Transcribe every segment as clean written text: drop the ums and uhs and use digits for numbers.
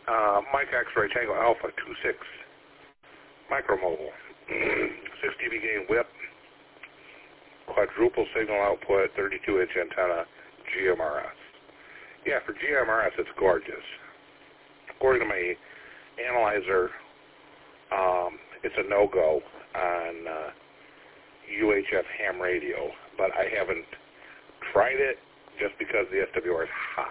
Mike X-Ray Tango Alpha 26 Micromobile 6 dB gain whip, quadruple signal output, 32-inch antenna, GMRS. Yeah, for GMRS, it's gorgeous. According to my analyzer, it's a no-go on UHF ham radio, but I haven't tried it just because the SWR is hot.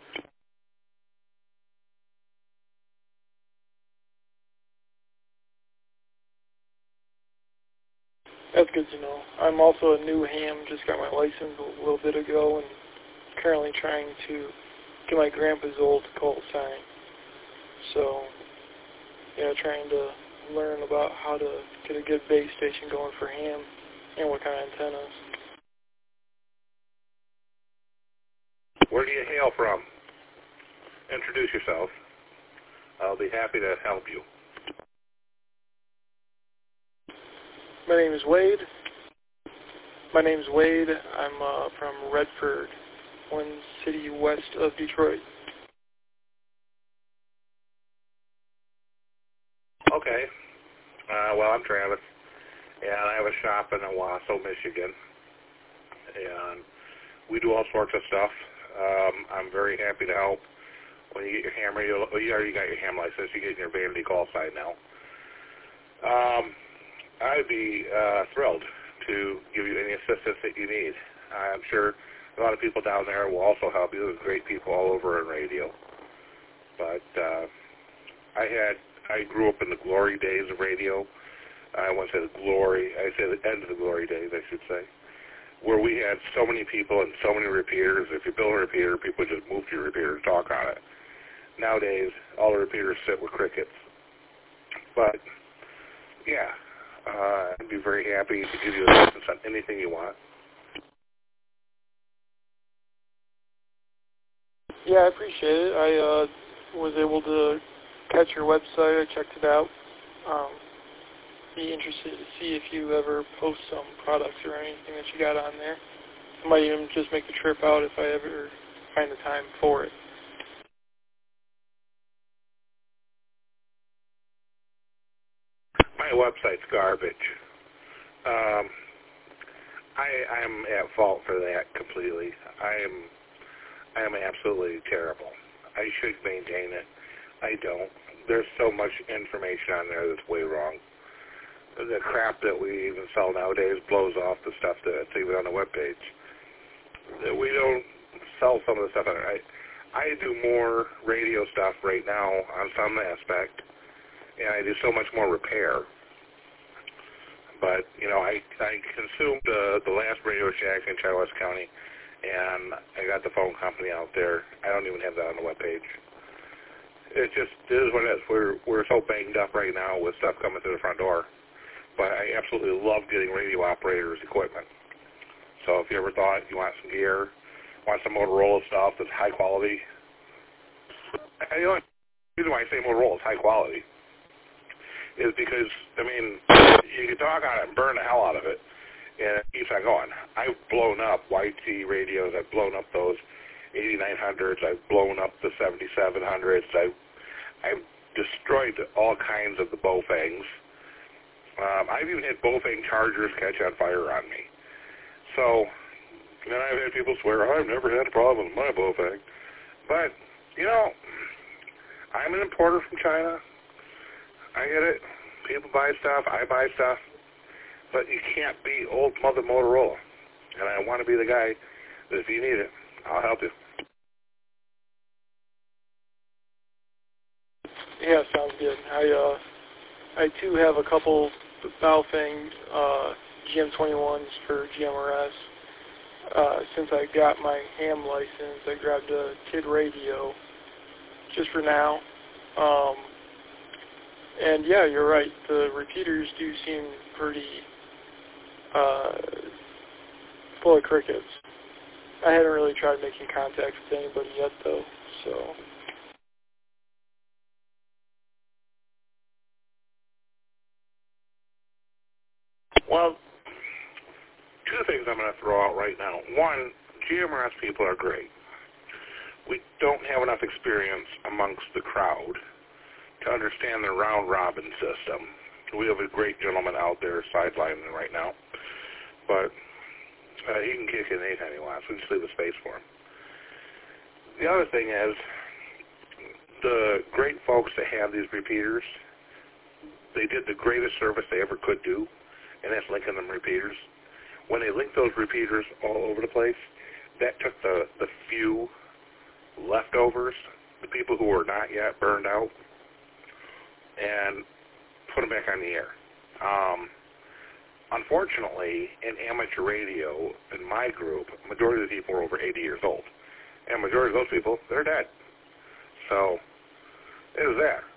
That's good to know. I'm also a new ham, just got my license a little bit ago, and currently trying to get my grandpa's old cult sign. So, yeah, trying to learn about how to get a good base station going for ham and what kind of antennas. Where do you hail from? Introduce yourself. I'll be happy to help you. My name is Wade. I'm from Redford, one city west of Detroit. Okay. Well, I'm Travis, and I have a shop in Owasso, Michigan, and we do all sorts of stuff. I'm very happy to help. When you get your ham radio, you already got your ham license, you get your vanity call sign now. I'd be thrilled to give you any assistance that you need. I'm sure a lot of people down there will also help you. There's great people all over in radio. But I grew up in the glory days of radio. I won't say the glory, I say the end of the glory days, I should say, where we had so many people and so many repeaters. If you build a repeater, people just move to your repeater and talk on it. Nowadays, all the repeaters sit with crickets. But, yeah, I'd be very happy to give you assistance on anything you want. Yeah, I appreciate it. I was able to catch your website. I checked it out. Be interested to see if you ever post some products or anything that you got on there. I might even just make the trip out if I ever find the time for it. My website's garbage. I'm at fault for that completely. I am absolutely terrible. I should maintain it. I don't. There's so much information on there that's way wrong. The crap that we even sell nowadays blows off the stuff that's even on the webpage. We don't sell some of the stuff on there. I do more radio stuff right now on some aspect, and I do so much more repair. But, you know, I consumed the last Radio Shack in Charles County, and I got the phone company out there. I don't even have that on the webpage. It just is what it is. We're so banged up right now with stuff coming through the front door. But I absolutely love getting radio operators equipment. So if you ever thought you want some gear, want some Motorola stuff that's high quality, the only reason why I say Motorola is high quality is because, I mean, you can talk on it and burn the hell out of it, and it keeps on going. I've blown up YT radios. I've blown up those 8900s. I've blown up the 7700s. I've destroyed all kinds of the Baofangs. I've even had Baofeng chargers catch on fire on me. So, then I've had people swear, I've never had a problem with my Baofeng. But, you know, I'm an importer from China. I get it. People buy stuff. I buy stuff. But you can't be old Mother Motorola. And I want to be the guy that if you need it, I'll help you. Yeah, sounds good. I too have a couple Baofeng GM21s for GMRS. Since I got my ham license, I grabbed a kid radio just for now. And yeah, you're right. The repeaters do seem pretty full of crickets. I haven't really tried making contact with anybody yet, though, so... Well, two things I'm going to throw out right now. One, GMRS people are great. we don't have enough experience amongst the crowd to understand the round-robin system. We have a great gentleman out there sidelining right now, but he can kick in anytime he wants. We just leave a space for him. The other thing is, the great folks that have these repeaters, they did the greatest service they ever could do, and that's linking them repeaters. When they linked those repeaters all over the place, that took the few leftovers, the people who were not yet burned out, and put them back on the air. Unfortunately, in amateur radio, in my group, majority of the people are over 80 years old. And majority of those people, they're dead. So, it was there.